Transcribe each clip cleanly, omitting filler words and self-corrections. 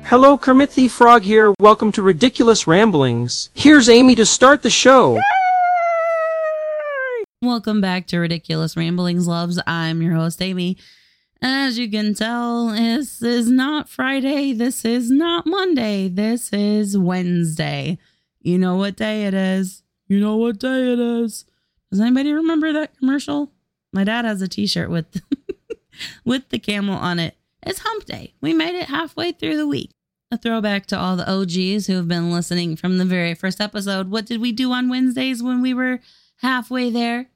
Hello, Kermit the Frog here. Welcome to Ridiculous Ramblings. Here's Amy to start the show. Welcome back to Ridiculous Ramblings, loves. I'm your host, Amy. As you can tell, this is not Friday. This is not Monday. This is Wednesday. You know what day it is. You know what day it is. Does anybody remember that commercial? My dad has a t-shirt with with the camel on it. It's hump day. We made it halfway through the week. A throwback to all the OGs who have been listening from the very first episode. What did we do on Wednesdays when we were halfway there?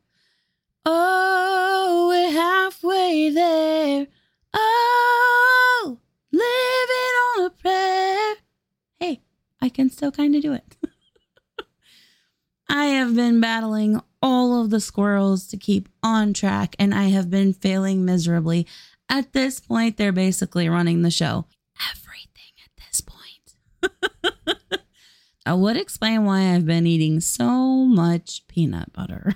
Oh, we're halfway there. Oh, living on a prayer. Hey, I can still kind of do it. I have been battling all of the squirrels to keep on track, and I have been failing miserably. At this point, they're basically running the show. Everything at this point. I would explain why I've been eating so much peanut butter.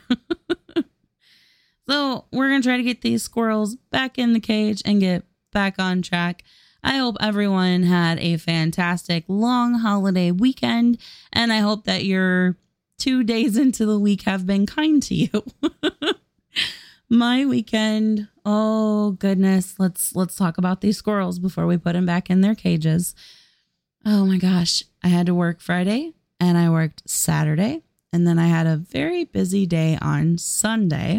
So we're going to try to get these squirrels back in the cage and get back on track. I hope everyone had a fantastic long holiday weekend, and I hope that your 2 days into the week have been kind to you. My weekend, oh goodness, let's talk about these squirrels before we put them back in their cages. Oh my gosh, I had to work Friday and I worked Saturday, and then I had a very busy day on Sunday.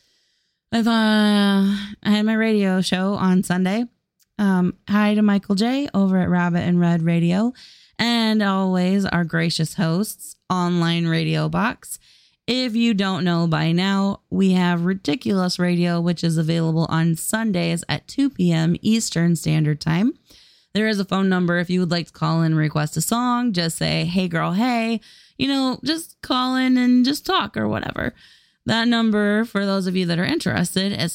I had my radio show on Sunday. Hi to Michael J over at Rabbit and Red Radio, and always our gracious hosts, Online Radio Box. If you don't know by now, we have Ridiculous Radio, which is available on Sundays at 2 p.m. Eastern Standard Time. There is a phone number if you would like to call in and request a song. Just say, hey girl, hey, just call in and just talk or whatever. That number, for those of you that are interested, is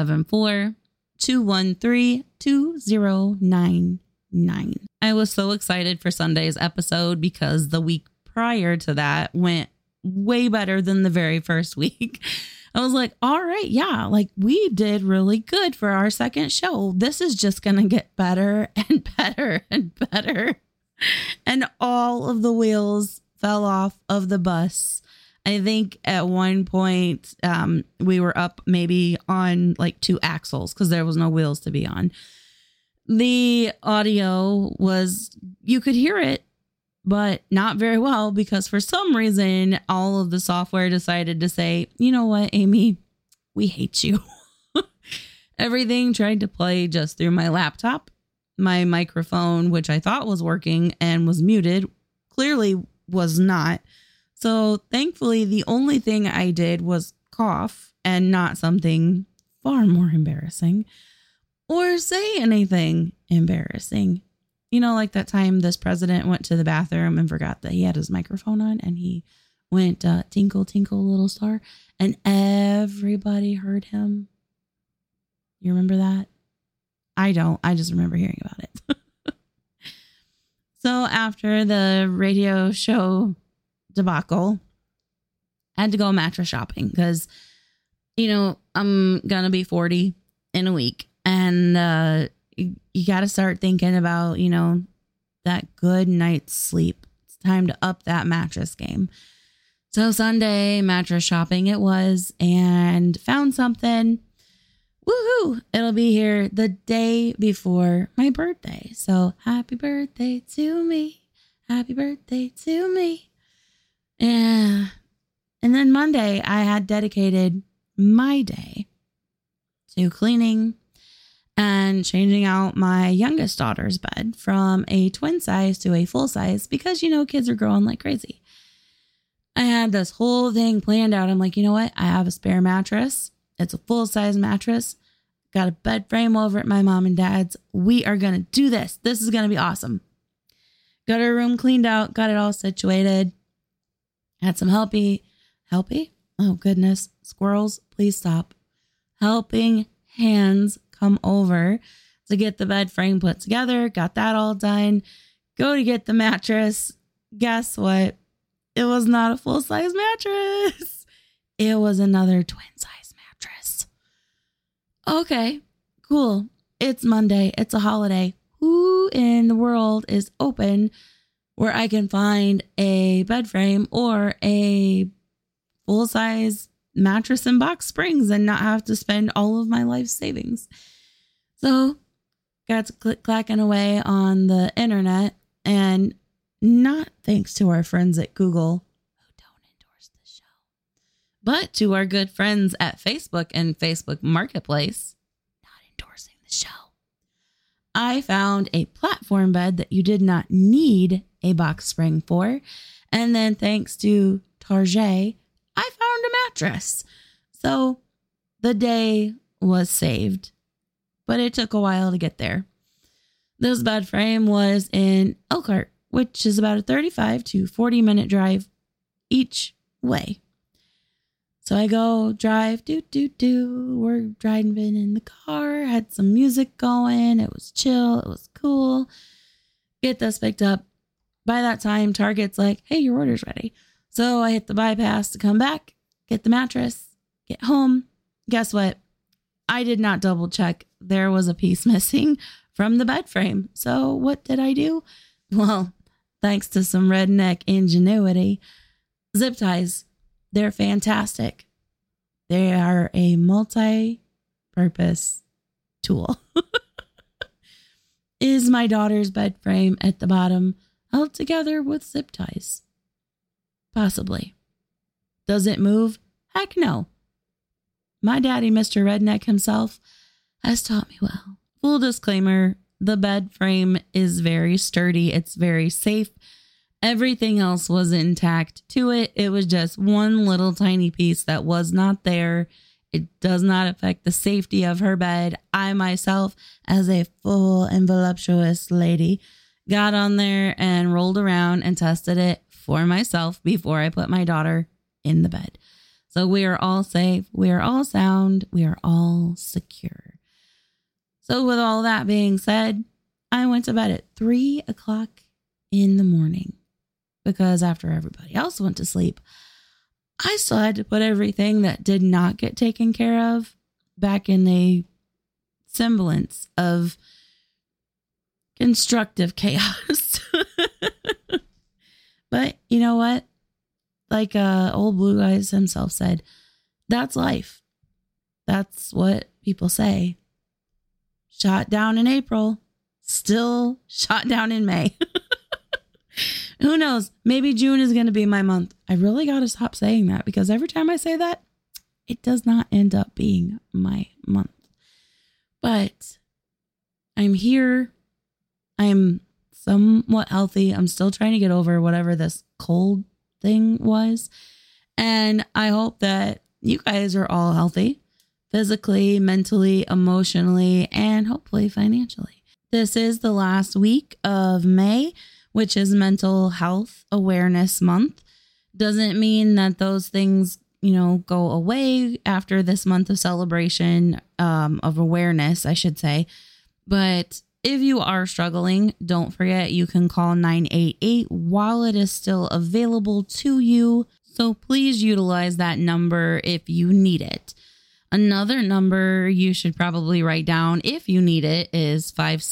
574-213-2099. I was so excited for Sunday's episode because the week prior to that went way better than the very first week. I was like, all right, yeah, we did really good for our second show. This is just going to get better and better and better. And all of the wheels fell off of the bus. I think at one point we were up maybe on 2 axles because there was no wheels to be on. The audio was, you could hear it, but not very well because for some reason, all of the software decided to say, you know what, Amy, we hate you. Everything tried to play just through my laptop. My microphone, which I thought was working and was muted, clearly was not. So thankfully, the only thing I did was cough and not something far more embarrassing or say anything embarrassing. Like that time this president went to the bathroom and forgot that he had his microphone on and he went tinkle, tinkle, little star, and everybody heard him. You remember that? I don't. I just remember hearing about it. So after the radio show debacle, I had to go mattress shopping because, I'm going to be 40 in a week. And you got to start thinking about, that good night's sleep. It's time to up that mattress game. So Sunday, mattress shopping it was, and found something. Woohoo! It'll be here the day before my birthday. So happy birthday to me. Happy birthday to me. Yeah. And then Monday, I had dedicated my day to cleaning and changing out my youngest daughter's bed from a twin size to a full size because, kids are growing like crazy. I had this whole thing planned out. I'm like, you know what? I have a spare mattress. It's a full size mattress. Got a bed frame over at my mom and dad's. We are going to do this. This is going to be awesome. Got her room cleaned out. Got it all situated. Had some helpy. Oh, goodness. Squirrels, please stop. Helping hands come over to get the bed frame put together. Got that all done. Go to get the mattress. Guess what? It was not a full-size mattress. It was another twin-size mattress. Okay, cool. It's Monday. It's a holiday. who in the world is open where I can find a bed frame or a full-size mattress and box springs and not have to spend all of my life savings. So got to clacking away on the internet, and not thanks to our friends at Google who don't endorse the show, but to our good friends at Facebook and Facebook Marketplace not endorsing the show. I found a platform bed that you did not need a box spring for. And then thanks to Target, I found a mattress. So the day was saved, but it took a while to get there. This bed frame was in Elkhart, which is about a 35 to 40 minute drive each way. So I go drive, we're driving in the car, had some music going. It was chill. It was cool. Get this picked up. By that time, Target's like, hey, your order's ready. So I hit the bypass to come back, get the mattress, get home. Guess what? I did not double check. There was a piece missing from the bed frame. So what did I do? Well, thanks to some redneck ingenuity, zip ties. They're fantastic. They are a multi-purpose tool. Is my daughter's bed frame at the bottom held together with zip ties? Possibly. Does it move? Heck no. My daddy, Mr. Redneck himself, has taught me well. Full disclaimer, the bed frame is very sturdy. It's very safe. Everything else was intact to it. It was just one little tiny piece that was not there. It does not affect the safety of her bed. I myself, as a full and voluptuous lady, got on there and rolled around and tested it for myself before I put my daughter in the bed. So we are all safe. We are all sound. We are all secure. So with all that being said, I went to bed at 3 o'clock in the morning. Because after everybody else went to sleep, I still had to put everything that did not get taken care of back in a semblance of constructive chaos. But you know what? Like old Blue Eyes himself said, that's life. That's what people say. Shot down in April, still shot down in May. Who knows? Maybe June is going to be my month. I really got to stop saying that because every time I say that, it does not end up being my month. But I'm here. I'm somewhat healthy. I'm still trying to get over whatever this cold thing was. And I hope that you guys are all healthy, physically, mentally, emotionally, and hopefully financially. This is the last week of May, which is Mental Health Awareness Month. Doesn't mean that those things, go away after this month of celebration, of awareness, I should say. But if you are struggling, don't forget you can call 988 while it is still available to you. So please utilize that number if you need it. Another number you should probably write down if you need it is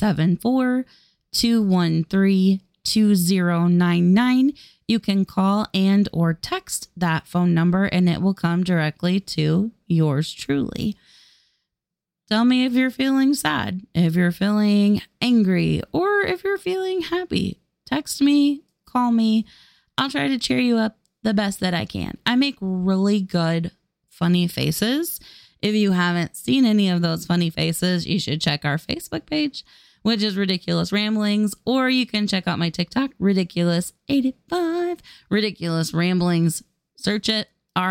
574-213-2099. You can call and or text that phone number and it will come directly to yours truly. Tell me if you're feeling sad, if you're feeling angry, or if you're feeling happy. Text me, call me. I'll try to cheer you up the best that I can. I make really good funny faces. If you haven't seen any of those funny faces, you should check our Facebook page, which is Ridiculous Ramblings, or you can check out my TikTok, Ridiculous85, Ridiculous Ramblings. Search it,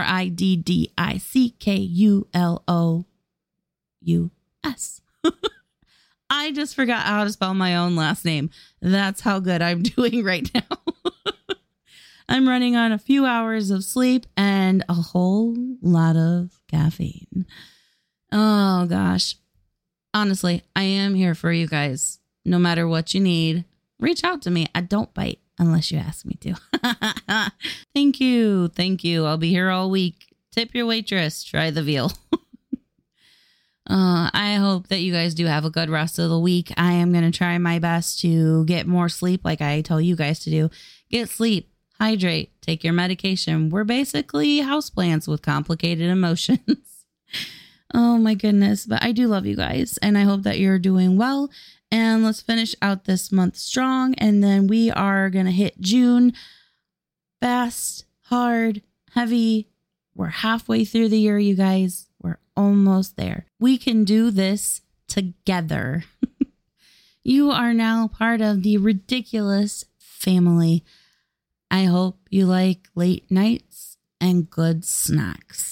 RIDDICKULOUS. I just forgot how to spell my own last name. That's how good I'm doing right now. I'm running on a few hours of sleep and a whole lot of caffeine. Oh, gosh. Honestly, I am here for you guys. No matter what you need, reach out to me. I don't bite unless you ask me to. Thank you. Thank you. I'll be here all week. Tip your waitress. Try the veal. I hope that you guys do have a good rest of the week. I am going to try my best to get more sleep like I tell you guys to do. Get sleep, hydrate, take your medication. We're basically houseplants with complicated emotions. Oh my goodness. But I do love you guys and I hope that you're doing well. And let's finish out this month strong. And then we are going to hit June fast, hard, heavy. We're halfway through the year, you guys. We're almost there. We can do this together. You are now part of the ridiculous family. I hope you like late nights and good snacks.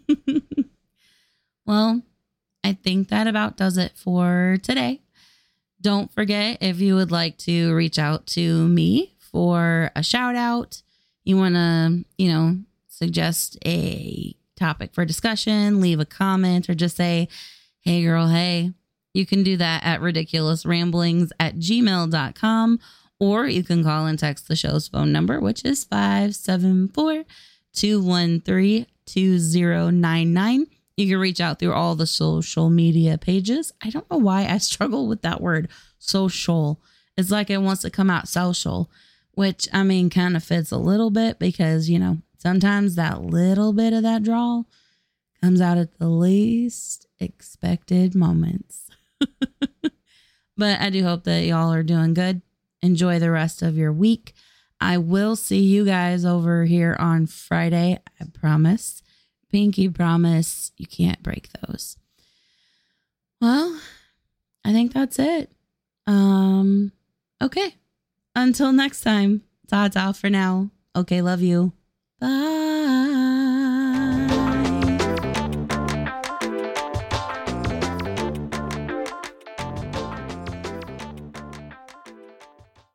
Well, I think that about does it for today. Don't forget, if you would like to reach out to me for a shout out, you want to, suggest a topic for discussion, leave a comment, or just say, hey girl, hey, you can do that at ridiculousramblings@gmail.com, or you can call and text the show's phone number, which is 574-213-2099. You can reach out through all the social media pages. I don't know why I struggle with that word, social. It's like it wants to come out social, which kind of fits a little bit because, sometimes that little bit of that drawl comes out at the least expected moments. But I do hope that y'all are doing good. Enjoy the rest of your week. I will see you guys over here on Friday. I promise. Pinky promise. You can't break those. Well, I think that's it. Okay. Until next time. Ta-ta for now. Okay, love you. Bye.